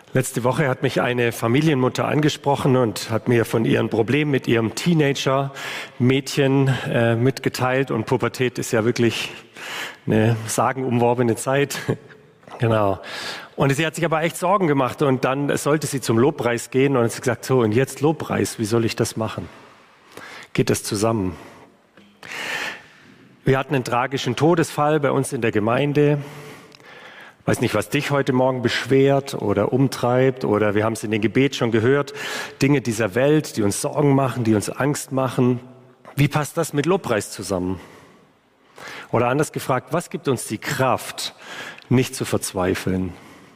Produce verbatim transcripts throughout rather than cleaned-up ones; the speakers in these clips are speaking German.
Letzte Woche hat mich eine Familienmutter angesprochen und hat mir von ihren Problemen mit ihrem Teenager-Mädchen äh, mitgeteilt. Und Pubertät ist ja wirklich eine sagenumworbene Zeit. Genau. Und sie hat sich aber echt Sorgen gemacht. Und dann sollte sie zum Lobpreis gehen und hat sie gesagt, so, und jetzt Lobpreis, wie soll ich das machen? Geht das zusammen? Wir hatten einen tragischen Todesfall bei uns in der Gemeinde. Ich weiß nicht, was dich heute Morgen beschwert oder umtreibt, oder wir haben es in dem Gebet schon gehört, Dinge dieser Welt, die uns Sorgen machen, die uns Angst machen. Wie passt das mit Lobpreis zusammen? Oder anders gefragt, was gibt uns die Kraft, nicht zu verzweifeln?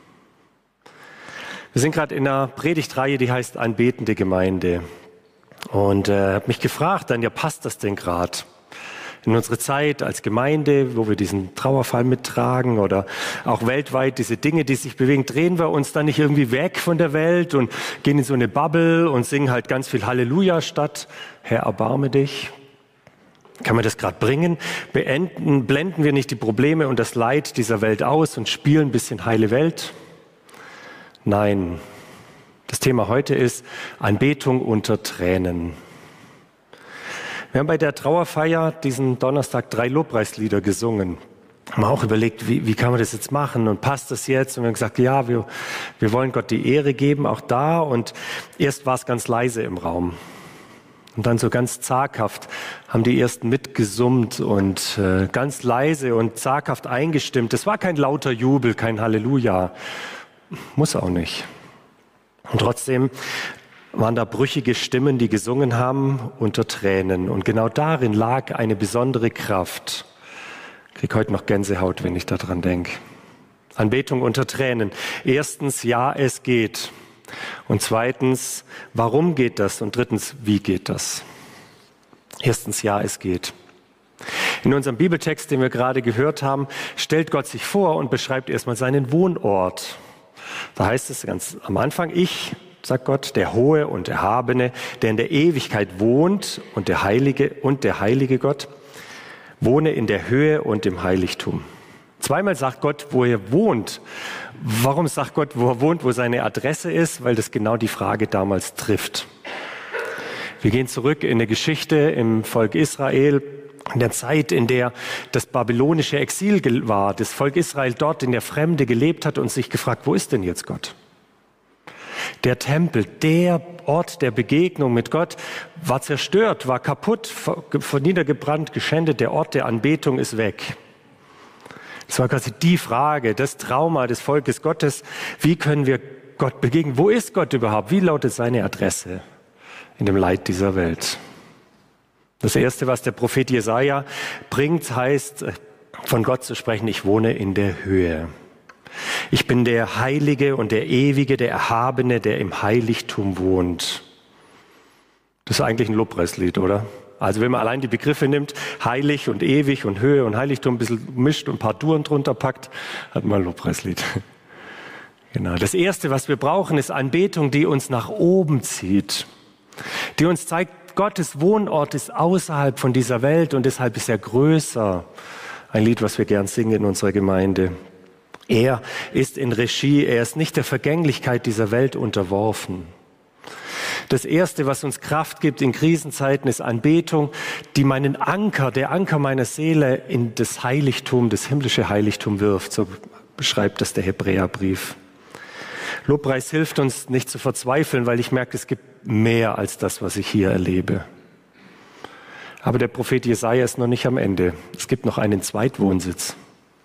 Wir sind gerade in einer Predigtreihe, die heißt Anbetende Gemeinde. Und äh, habe mich gefragt, dann ja, passt das denn gerade in unsere Zeit als Gemeinde, wo wir diesen Trauerfall mittragen oder auch weltweit diese Dinge, die sich bewegen, drehen wir uns dann nicht irgendwie weg von der Welt und gehen in so eine Bubble und singen halt ganz viel Halleluja statt Herr, erbarme dich. Kann man das gerade bringen? Beenden, blenden wir nicht die Probleme und das Leid dieser Welt aus und spielen ein bisschen heile Welt? Nein. Das Thema heute ist Anbetung unter Tränen. Wir haben bei der Trauerfeier diesen Donnerstag drei Lobpreislieder gesungen. Haben auch überlegt, wie, wie kann man das jetzt machen und passt das jetzt? Und wir haben gesagt, ja, wir, wir wollen Gott die Ehre geben, auch da. Und erst war es ganz leise im Raum. Und dann so ganz zaghaft haben die Ersten mitgesummt und äh, ganz leise und zaghaft eingestimmt. Das war kein lauter Jubel, kein Halleluja. Muss auch nicht. Und trotzdem waren da brüchige Stimmen, die gesungen haben unter Tränen. Und genau darin lag eine besondere Kraft. Ich kriege heute noch Gänsehaut, wenn ich daran denke. Anbetung unter Tränen. Erstens, ja, es geht. Und zweitens, warum geht das? Und drittens, wie geht das? Erstens, ja, es geht. In unserem Bibeltext, den wir gerade gehört haben, stellt Gott sich vor und beschreibt erstmal seinen Wohnort. Da heißt es ganz am Anfang, ich, sagt Gott, der Hohe und Erhabene, der in der Ewigkeit wohnt und der Heilige und der heilige Gott, wohne in der Höhe und im Heiligtum. Zweimal sagt Gott, wo er wohnt. Warum sagt Gott, wo er wohnt, wo seine Adresse ist? Weil das genau die Frage damals trifft. Wir gehen zurück in eine Geschichte im Volk Israel, in der Zeit, in der das babylonische Exil war, das Volk Israel dort in der Fremde gelebt hat und sich gefragt, wo ist denn jetzt Gott? Der Tempel, der Ort der Begegnung mit Gott, war zerstört, war kaputt, niedergebrannt, geschändet. Der Ort der Anbetung ist weg. Das war quasi die Frage, das Trauma des Volkes Gottes. Wie können wir Gott begegnen? Wo ist Gott überhaupt? Wie lautet seine Adresse in dem Leid dieser Welt? Das Erste, was der Prophet Jesaja bringt, heißt, von Gott zu sprechen, ich wohne in der Höhe. Ich bin der Heilige und der Ewige, der Erhabene, der im Heiligtum wohnt. Das ist eigentlich ein Lobpreislied, oder? Also wenn man allein die Begriffe nimmt, heilig und ewig und Höhe und Heiligtum ein bisschen mischt und ein paar Duren drunter packt, hat man ein Lobpreislied. Genau. Das Erste, was wir brauchen, ist Anbetung, die uns nach oben zieht, die uns zeigt, Gottes Wohnort ist außerhalb von dieser Welt und deshalb ist er größer. Ein Lied, was wir gern singen in unserer Gemeinde. Er ist in Regie, er ist nicht der Vergänglichkeit dieser Welt unterworfen. Das Erste, was uns Kraft gibt in Krisenzeiten, ist Anbetung, die meinen Anker, der Anker meiner Seele in das Heiligtum, das himmlische Heiligtum wirft. So beschreibt das der Hebräerbrief. Lobpreis hilft uns nicht zu verzweifeln, weil ich merke, es gibt mehr als das, was ich hier erlebe. Aber der Prophet Jesaja ist noch nicht am Ende. Es gibt noch einen Zweitwohnsitz.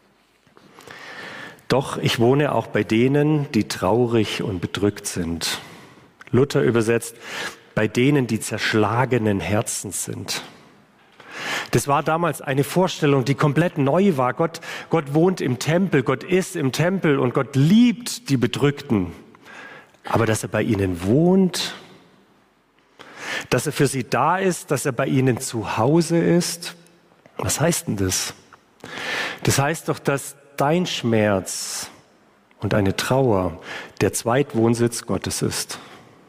Doch ich wohne auch bei denen, die traurig und bedrückt sind. Luther übersetzt, bei denen, die zerschlagenen Herzens sind. Das war damals eine Vorstellung, die komplett neu war. Gott, Gott wohnt im Tempel, Gott ist im Tempel und Gott liebt die Bedrückten. Aber dass er bei ihnen wohnt, dass er für sie da ist, dass er bei ihnen zu Hause ist, was heißt denn das? Das heißt doch, dass dein Schmerz und deine Trauer der Zweitwohnsitz Gottes ist.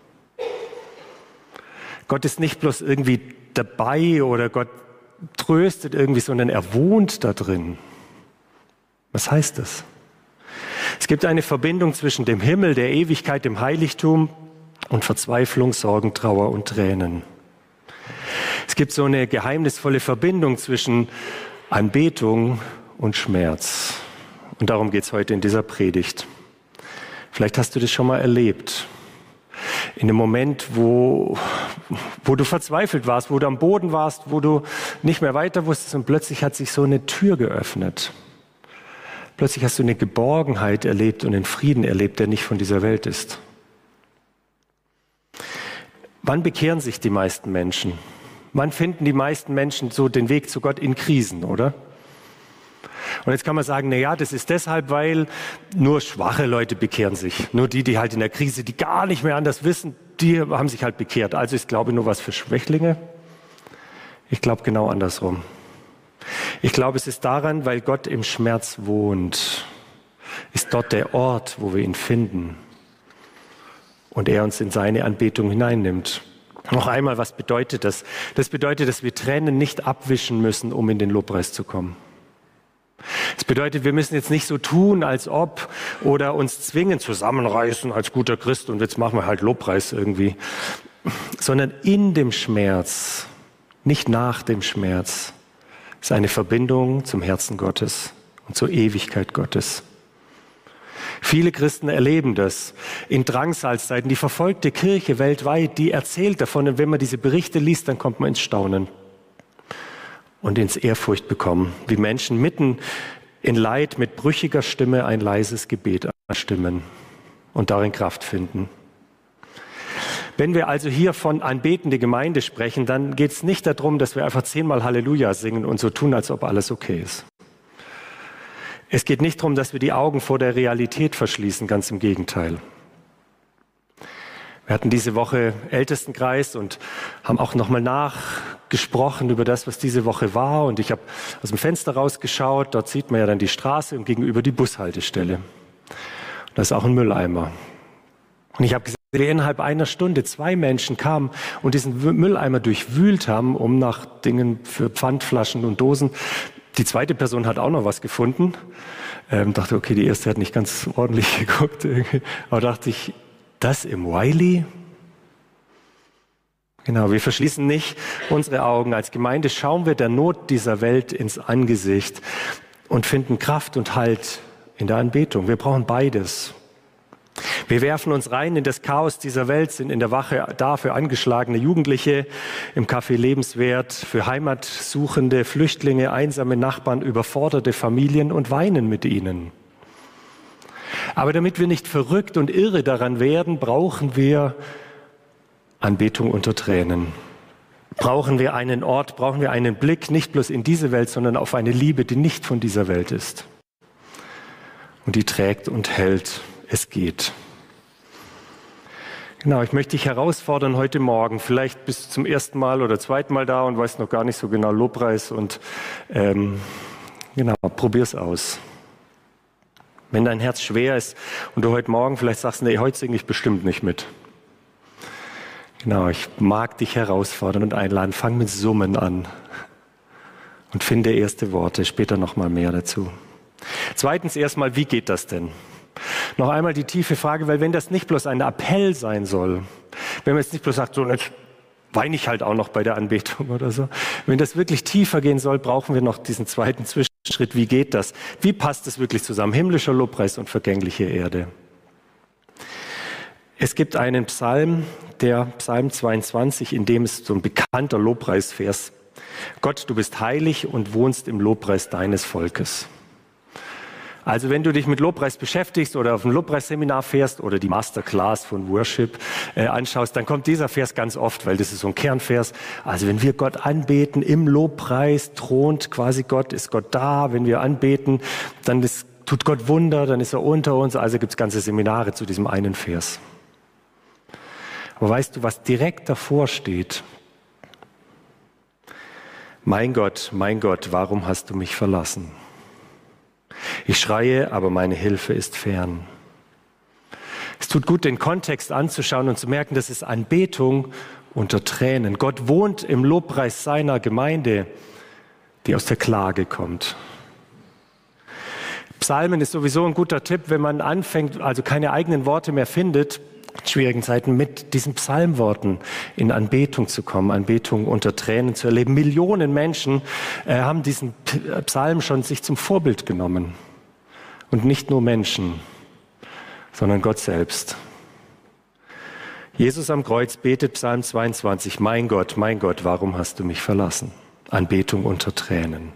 Gott ist nicht bloß irgendwie dabei oder Gott tröstet irgendwie, sondern er wohnt da drin. Was heißt das? Es gibt eine Verbindung zwischen dem Himmel, der Ewigkeit, dem Heiligtum und Verzweiflung, Sorgen, Trauer und Tränen. Es gibt so eine geheimnisvolle Verbindung zwischen Anbetung und Schmerz. Und darum geht es heute in dieser Predigt. Vielleicht hast du das schon mal erlebt. In dem Moment, wo, wo du verzweifelt warst, wo du am Boden warst, wo du nicht mehr weiter wusstest und plötzlich hat sich so eine Tür geöffnet. Plötzlich hast du eine Geborgenheit erlebt und einen Frieden erlebt, der nicht von dieser Welt ist. Wann bekehren sich die meisten Menschen? Wann finden die meisten Menschen so den Weg zu Gott? In Krisen, oder? Und jetzt kann man sagen, na ja, das ist deshalb, weil nur schwache Leute bekehren sich. Nur die, die halt in der Krise, die gar nicht mehr anders wissen, die haben sich halt bekehrt. Also ist Glaube nur was für Schwächlinge? Ich glaube genau andersrum. Ich glaube, es ist daran, weil Gott im Schmerz wohnt. Ist dort der Ort, wo wir ihn finden. Und er uns in seine Anbetung hineinnimmt. Noch einmal, was bedeutet das? Das bedeutet, dass wir Tränen nicht abwischen müssen, um in den Lobpreis zu kommen. Das bedeutet, wir müssen jetzt nicht so tun, als ob, oder uns zwingen, zusammenreißen als guter Christ und jetzt machen wir halt Lobpreis irgendwie, sondern in dem Schmerz, nicht nach dem Schmerz, ist eine Verbindung zum Herzen Gottes und zur Ewigkeit Gottes. Viele Christen erleben das in Drangsalzeiten. Die verfolgte Kirche weltweit, die erzählt davon, und wenn man diese Berichte liest, dann kommt man ins Staunen und ins Ehrfurcht bekommen, wie Menschen mitten in Leid mit brüchiger Stimme ein leises Gebet anstimmen und darin Kraft finden. Wenn wir also hier von anbetende Gemeinde sprechen, dann geht es nicht darum, dass wir einfach zehnmal Halleluja singen und so tun, als ob alles okay ist. Es geht nicht darum, dass wir die Augen vor der Realität verschließen, ganz im Gegenteil. Wir hatten diese Woche Ältestenkreis und haben auch nochmal nachgesprochen über das, was diese Woche war. Und ich habe aus dem Fenster rausgeschaut, dort sieht man ja dann die Straße und gegenüber die Bushaltestelle. Und da ist auch ein Mülleimer. Und ich habe gesehen, wie innerhalb einer Stunde zwei Menschen kamen und diesen Mülleimer durchwühlt haben, um nach Dingen für Pfandflaschen und Dosen. Die zweite Person hat auch noch was gefunden. Ähm, dachte, okay, die erste hat nicht ganz ordentlich geguckt. Aber dachte ich, das im Wiley? Genau, wir verschließen nicht unsere Augen. Als Gemeinde schauen wir der Not dieser Welt ins Angesicht und finden Kraft und Halt in der Anbetung. Wir brauchen beides. Wir werfen uns rein in das Chaos dieser Welt, sind in der Wache da für angeschlagene Jugendliche, im Café Lebenswert, für Heimatsuchende, Flüchtlinge, einsame Nachbarn, überforderte Familien und weinen mit ihnen. Aber damit wir nicht verrückt und irre daran werden, brauchen wir Anbetung unter Tränen. Brauchen wir einen Ort, brauchen wir einen Blick, nicht bloß in diese Welt, sondern auf eine Liebe, die nicht von dieser Welt ist. Und die trägt und hält. Es geht. Genau, ich möchte dich herausfordern heute Morgen. Vielleicht bist du zum ersten Mal oder zweiten Mal da und weißt noch gar nicht so genau Lobpreis und ähm, genau, probier's aus. Wenn dein Herz schwer ist und du heute Morgen vielleicht sagst, nee, heute singe ich bestimmt nicht mit. Genau, ich mag dich herausfordern und einladen. Fang mit Summen an und finde erste Worte, später noch mal mehr dazu. Zweitens erstmal, wie geht das denn? Noch einmal die tiefe Frage, weil wenn das nicht bloß ein Appell sein soll, wenn man jetzt nicht bloß sagt, so jetzt weine ich halt auch noch bei der Anbetung oder so, wenn das wirklich tiefer gehen soll, brauchen wir noch diesen zweiten Zwischenschritt. Wie geht das? Wie passt das wirklich zusammen? Himmlischer Lobpreis und vergängliche Erde. Es gibt einen Psalm, der Psalm zweiundzwanzig, in dem ist so ein bekannter Lobpreisvers. Gott, du bist heilig und wohnst im Lobpreis deines Volkes. Also wenn du dich mit Lobpreis beschäftigst oder auf ein Lobpreisseminar fährst oder die Masterclass von Worship äh, anschaust, dann kommt dieser Vers ganz oft, weil das ist so ein Kernvers. Also wenn wir Gott anbeten, im Lobpreis thront quasi Gott, ist Gott da. Wenn wir anbeten, dann ist, tut Gott Wunder, dann ist er unter uns. Also gibt es ganze Seminare zu diesem einen Vers. Aber weißt du, was direkt davor steht? Mein Gott, mein Gott, warum hast du mich verlassen? Ich schreie, aber meine Hilfe ist fern. Es tut gut, den Kontext anzuschauen und zu merken, das ist Anbetung unter Tränen. Gott wohnt im Lobpreis seiner Gemeinde, die aus der Klage kommt. Psalmen ist sowieso ein guter Tipp, wenn man anfängt, also keine eigenen Worte mehr findet, in schwierigen Zeiten mit diesen Psalmworten in Anbetung zu kommen, Anbetung unter Tränen zu erleben. Millionen Menschen äh, haben diesen Psalm schon sich zum Vorbild genommen. Und nicht nur Menschen, sondern Gott selbst. Jesus am Kreuz betet Psalm zweiundzwanzig, mein Gott, mein Gott, warum hast du mich verlassen? Anbetung unter Tränen.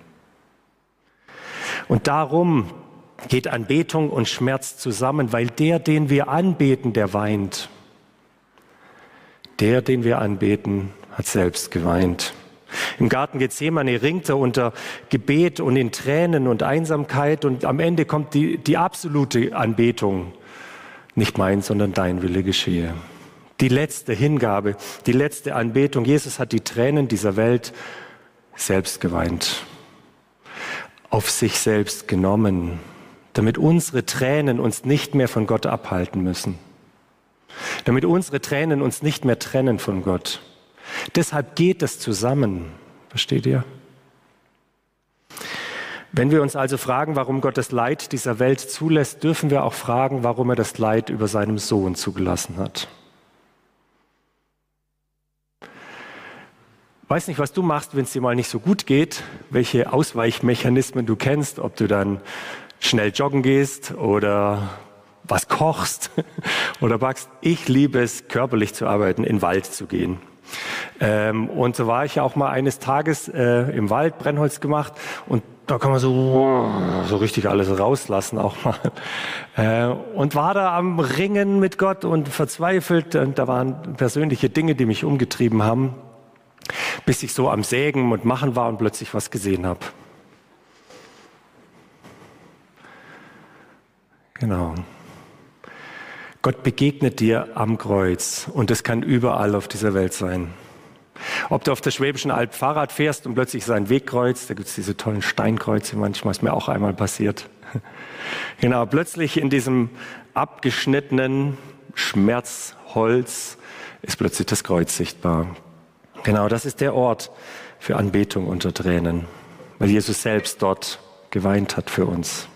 Und darum geht Anbetung und Schmerz zusammen, weil der, den wir anbeten, der weint. Der, den wir anbeten, hat selbst geweint. Im Garten Gethsemane ringt er unter Gebet und in Tränen und Einsamkeit und am Ende kommt die, die absolute Anbetung. Nicht mein, sondern dein Wille geschehe. Die letzte Hingabe, die letzte Anbetung. Jesus hat die Tränen dieser Welt selbst geweint, auf sich selbst genommen, damit unsere Tränen uns nicht mehr von Gott abhalten müssen, damit unsere Tränen uns nicht mehr trennen von Gott. Deshalb geht es zusammen, versteht ihr? Wenn wir uns also fragen, warum Gott das Leid dieser Welt zulässt, dürfen wir auch fragen, warum er das Leid über seinem Sohn zugelassen hat. Weiß nicht, was du machst, wenn es dir mal nicht so gut geht, welche Ausweichmechanismen du kennst, ob du dann schnell joggen gehst oder was kochst oder backst. Ich liebe es, körperlich zu arbeiten, in den Wald zu gehen. Ähm, und so war ich ja auch mal eines Tages äh, im Wald, Brennholz gemacht und da kann man so, so richtig alles rauslassen auch mal. Äh, und war da am Ringen mit Gott und verzweifelt. Und da waren persönliche Dinge, die mich umgetrieben haben, bis ich so am Sägen und Machen war und plötzlich was gesehen habe. Genau. Gott begegnet dir am Kreuz und das kann überall auf dieser Welt sein. Ob du auf der Schwäbischen Alb Fahrrad fährst und plötzlich seinen Weg kreuzt, da gibt es diese tollen Steinkreuze, manchmal ist mir auch einmal passiert. Genau, plötzlich in diesem abgeschnittenen Schmerzholz ist plötzlich das Kreuz sichtbar. Genau, das ist der Ort für Anbetung unter Tränen, weil Jesus selbst dort geweint hat für uns.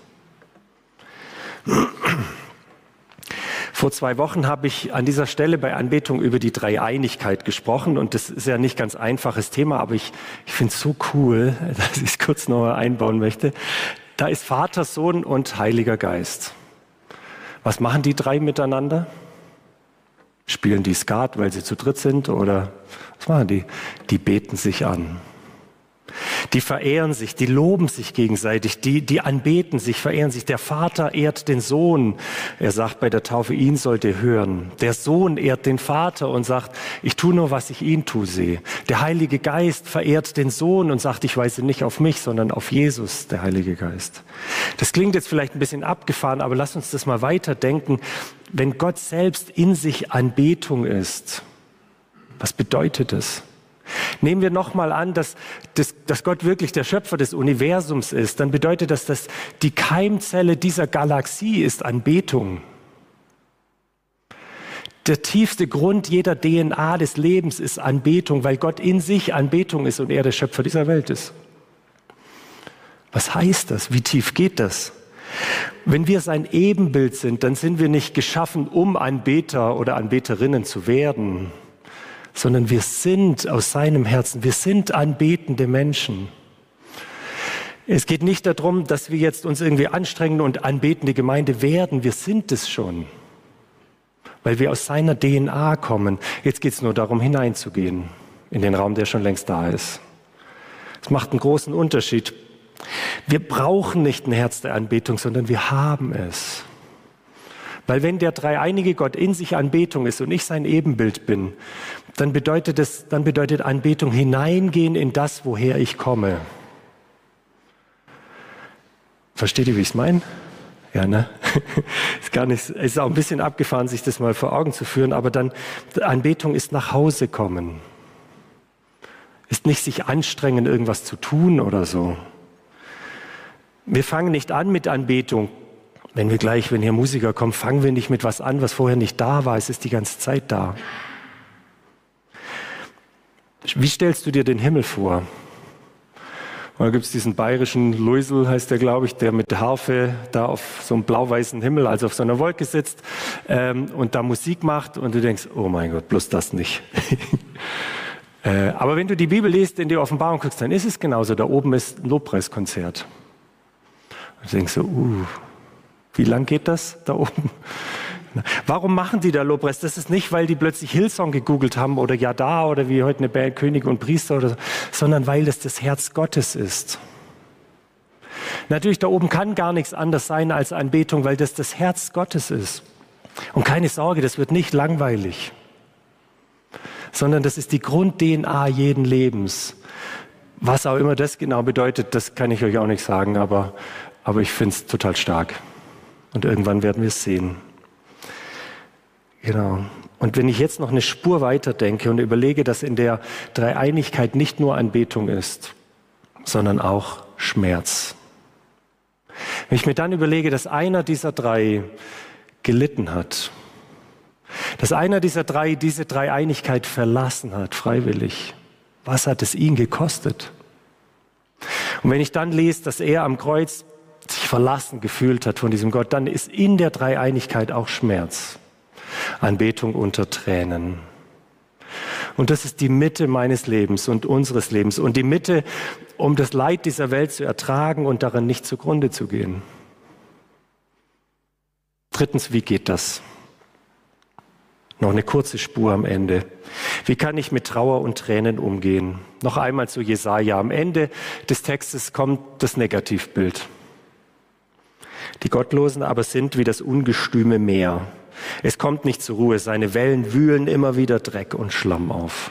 Vor zwei Wochen habe ich an dieser Stelle bei Anbetung über die Dreieinigkeit gesprochen und das ist ja nicht ganz einfaches Thema, aber ich, ich finde es so cool, dass ich es kurz noch einbauen möchte. Da ist Vater, Sohn und Heiliger Geist. Was machen die drei miteinander? Spielen die Skat, weil sie zu dritt sind oder was machen die? Die beten sich an. Die verehren sich, die loben sich gegenseitig, die, die anbeten sich, verehren sich. Der Vater ehrt den Sohn. Er sagt bei der Taufe, ihn sollt ihr hören. Der Sohn ehrt den Vater und sagt, ich tue nur, was ich ihn tue sehe. Der Heilige Geist verehrt den Sohn und sagt, ich weise nicht auf mich, sondern auf Jesus, der Heilige Geist. Das klingt jetzt vielleicht ein bisschen abgefahren, aber lasst uns das mal weiterdenken. Wenn Gott selbst in sich Anbetung ist, was bedeutet das? Nehmen wir nochmal an, dass, dass, dass Gott wirklich der Schöpfer des Universums ist, dann bedeutet das, dass die Keimzelle dieser Galaxie ist Anbetung. Der tiefste Grund jeder D N A des Lebens ist Anbetung, weil Gott in sich Anbetung ist und er der Schöpfer dieser Welt ist. Was heißt das? Wie tief geht das? Wenn wir sein Ebenbild sind, dann sind wir nicht geschaffen, um Anbeter oder Anbeterinnen zu werden, sondern wir sind aus seinem Herzen, wir sind anbetende Menschen. Es geht nicht darum, dass wir jetzt uns irgendwie anstrengen und anbetende Gemeinde werden, wir sind es schon, weil wir aus seiner D N A kommen. Jetzt geht es nur darum, hineinzugehen in den Raum, der schon längst da ist. Es macht einen großen Unterschied. Wir brauchen nicht ein Herz der Anbetung, sondern wir haben es. Weil wenn der dreieinige Gott in sich Anbetung ist und ich sein Ebenbild bin, dann bedeutet es, dann bedeutet Anbetung hineingehen in das, woher ich komme. Versteht ihr, wie ich es meine? Ja, ne? Ist gar nicht, ist auch ein bisschen abgefahren, sich das mal vor Augen zu führen, aber dann, Anbetung ist nach Hause kommen. Ist nicht sich anstrengen, irgendwas zu tun oder so. Wir fangen nicht an mit Anbetung. Wenn wir gleich, wenn hier Musiker kommen, fangen wir nicht mit was an, was vorher nicht da war. Es ist die ganze Zeit da. Wie stellst du dir den Himmel vor? Und da gibt es diesen bayerischen Luisel, heißt der, glaube ich, der mit der Harfe da auf so einem blau-weißen Himmel, also auf so einer Wolke sitzt ähm, und da Musik macht und du denkst, oh mein Gott, bloß das nicht. äh, aber wenn du die Bibel liest, in die Offenbarung guckst, dann ist es genauso. Da oben ist ein Lobpreiskonzert. Und du denkst so, uh, wie lang geht das da oben? Warum machen die da Lobpreis? Das ist nicht, weil die plötzlich Hillsong gegoogelt haben oder Yada oder wie heute eine Band Könige und Priester oder so, sondern weil das das Herz Gottes ist. Natürlich, da oben kann gar nichts anderes sein als Anbetung, weil das das Herz Gottes ist. Und keine Sorge, das wird nicht langweilig, sondern das ist die Grund-D N A jeden Lebens. Was auch immer das genau bedeutet, das kann ich euch auch nicht sagen, aber, aber ich finde es total stark. Und irgendwann werden wir es sehen. Genau. Und wenn ich jetzt noch eine Spur weiter denke und überlege, dass in der Dreieinigkeit nicht nur Anbetung ist, sondern auch Schmerz. Wenn ich mir dann überlege, dass einer dieser drei gelitten hat, dass einer dieser drei diese Dreieinigkeit verlassen hat, freiwillig, was hat es ihn gekostet? Und wenn ich dann lese, dass er am Kreuz sich verlassen gefühlt hat von diesem Gott, dann ist in der Dreieinigkeit auch Schmerz. Anbetung unter Tränen. Und das ist die Mitte meines Lebens und unseres Lebens. Und die Mitte, um das Leid dieser Welt zu ertragen und daran nicht zugrunde zu gehen. Drittens, wie geht das? Noch eine kurze Spur am Ende. Wie kann ich mit Trauer und Tränen umgehen? Noch einmal zu Jesaja. Am Ende des Textes kommt das Negativbild. Die Gottlosen aber sind wie das ungestüme Meer. Es kommt nicht zur Ruhe, seine Wellen wühlen immer wieder Dreck und Schlamm auf.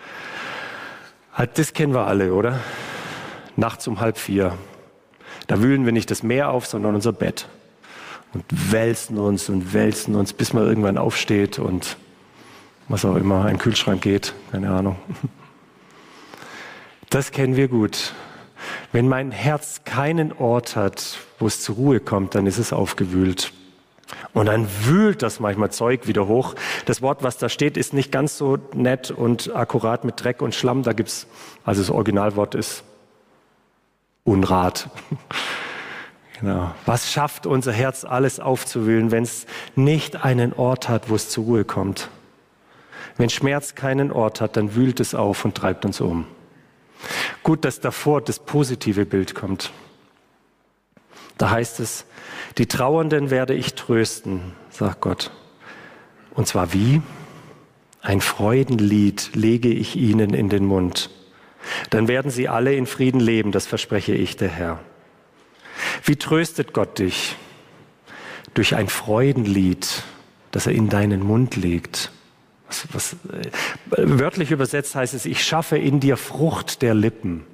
Das kennen wir alle, oder? Nachts um halb vier. Da wühlen wir nicht das Meer auf, sondern unser Bett. Und wälzen uns und wälzen uns, bis man irgendwann aufsteht und was auch immer, ein Kühlschrank geht, keine Ahnung. Das kennen wir gut. Wenn mein Herz keinen Ort hat, wo es zur Ruhe kommt, dann ist es aufgewühlt. Und dann wühlt das manchmal Zeug wieder hoch. Das Wort, was da steht, ist nicht ganz so nett und akkurat mit Dreck und Schlamm. Da gibt's, also das Originalwort ist Unrat. Genau. Was schafft unser Herz alles aufzuwühlen, wenn es nicht einen Ort hat, wo es zur Ruhe kommt? Wenn Schmerz keinen Ort hat, dann wühlt es auf und treibt uns um. Gut, dass davor das positive Bild kommt. Da heißt es, die Trauernden werde ich trösten, sagt Gott. Und zwar wie? Ein Freudenlied lege ich ihnen in den Mund. Dann werden sie alle in Frieden leben, das verspreche ich, der Herr. Wie tröstet Gott dich? Durch ein Freudenlied, das er in deinen Mund legt. Was, was, äh, wörtlich übersetzt heißt es, ich schaffe in dir Frucht der Lippen.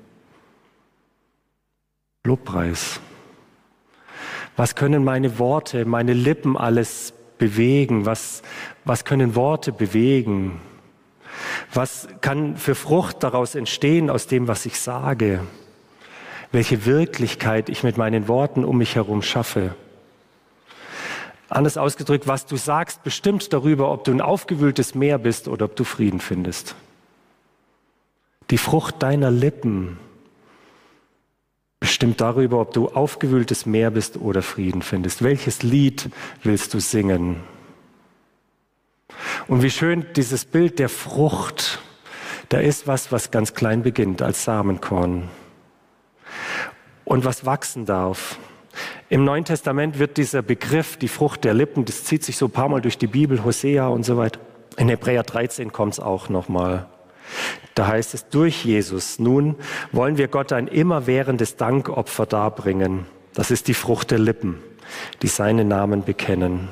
Lobpreis. Was können meine Worte, meine Lippen alles bewegen? Was, was können Worte bewegen? Was kann für Frucht daraus entstehen aus dem, was ich sage? Welche Wirklichkeit ich mit meinen Worten um mich herum schaffe? Anders ausgedrückt, was du sagst, bestimmt darüber, ob du ein aufgewühltes Meer bist oder ob du Frieden findest. Die Frucht deiner Lippen bestimmt darüber, ob du aufgewühltes Meer bist oder Frieden findest. Welches Lied willst du singen? Und wie schön dieses Bild der Frucht, da ist was, was ganz klein beginnt, als Samenkorn. Und was wachsen darf. Im Neuen Testament wird dieser Begriff, die Frucht der Lippen, das zieht sich so ein paar Mal durch die Bibel, Hosea und so weiter. In Hebräer dreizehn kommt es auch nochmal. Da heißt es, durch Jesus nun wollen wir Gott ein immerwährendes Dankopfer darbringen. Das ist die Frucht der Lippen, die seinen Namen bekennen.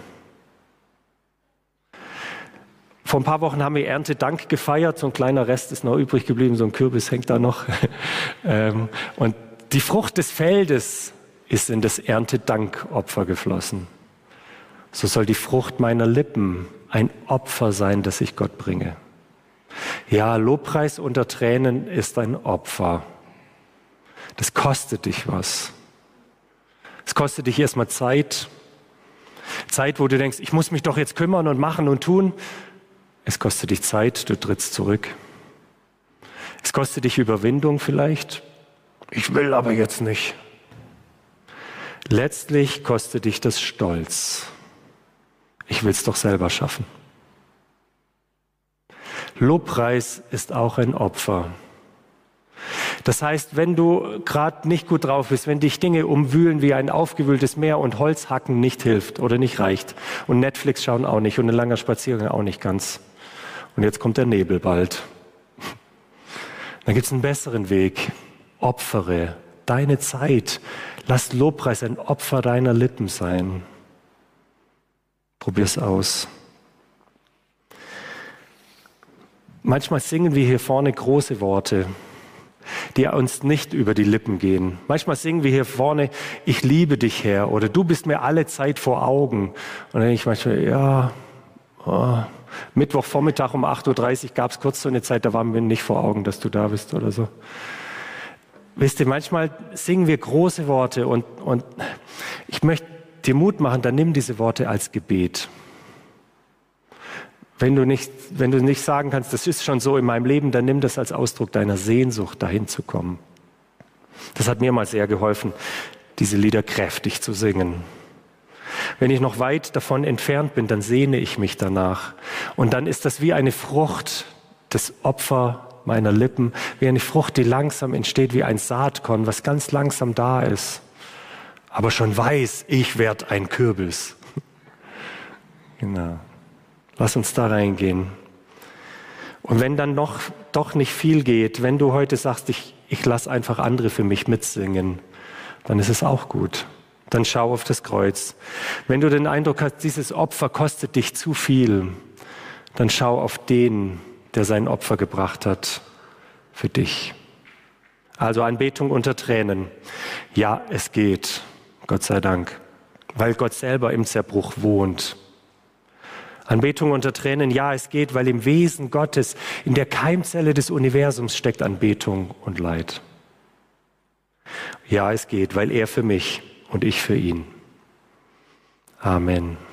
Vor ein paar Wochen haben wir Erntedank gefeiert, so ein kleiner Rest ist noch übrig geblieben, so ein Kürbis hängt da noch. Und die Frucht des Feldes ist in das Erntedankopfer geflossen. So soll die Frucht meiner Lippen ein Opfer sein, das ich Gott bringe. Ja, Lobpreis unter Tränen ist ein Opfer. Das kostet dich was. Es kostet dich erstmal Zeit. Zeit, wo du denkst, ich muss mich doch jetzt kümmern und machen und tun. Es kostet dich Zeit, du trittst zurück. Es kostet dich Überwindung vielleicht. Ich will aber jetzt nicht. Letztlich kostet dich das Stolz. Ich will es doch selber schaffen. Lobpreis ist auch ein Opfer. Das heißt, wenn du gerade nicht gut drauf bist, wenn dich Dinge umwühlen wie ein aufgewühltes Meer und Holzhacken nicht hilft oder nicht reicht und Netflix schauen auch nicht und ein langer Spaziergang auch nicht ganz. Und jetzt kommt der Nebel bald. Dann gibt es einen besseren Weg. Opfere deine Zeit. Lass Lobpreis ein Opfer deiner Lippen sein. Probier's aus. Manchmal singen wir hier vorne große Worte, die uns nicht über die Lippen gehen. Manchmal singen wir hier vorne, ich liebe dich, Herr, oder du bist mir alle Zeit vor Augen. Und dann denke ich manchmal, ja, oh, Mittwochvormittag um acht Uhr dreißig gab es kurz so eine Zeit, da waren wir nicht vor Augen, dass du da bist oder so. Wisst ihr, manchmal singen wir große Worte und, und ich möchte dir Mut machen, dann nimm diese Worte als Gebet. Wenn du nicht, wenn du nicht sagen kannst, das ist schon so in meinem Leben, dann nimm das als Ausdruck deiner Sehnsucht, dahin zu kommen. Das hat mir mal sehr geholfen, diese Lieder kräftig zu singen. Wenn ich noch weit davon entfernt bin, dann sehne ich mich danach. Und dann ist das wie eine Frucht, das Opfer meiner Lippen, wie eine Frucht, die langsam entsteht, wie ein Saatkorn, was ganz langsam da ist. Aber schon weiß, ich werde ein Kürbis. Genau. Lass uns da reingehen. Und wenn dann noch doch nicht viel geht, wenn du heute sagst, ich, ich lasse einfach andere für mich mitsingen, dann ist es auch gut. Dann schau auf das Kreuz. Wenn du den Eindruck hast, dieses Opfer kostet dich zu viel, dann schau auf den, der sein Opfer gebracht hat für dich. Also Anbetung unter Tränen. Ja, es geht, Gott sei Dank, weil Gott selber im Zerbruch wohnt. Anbetung unter Tränen, ja, es geht, weil im Wesen Gottes, in der Keimzelle des Universums steckt Anbetung und Leid. Ja, es geht, weil er für mich und ich für ihn. Amen.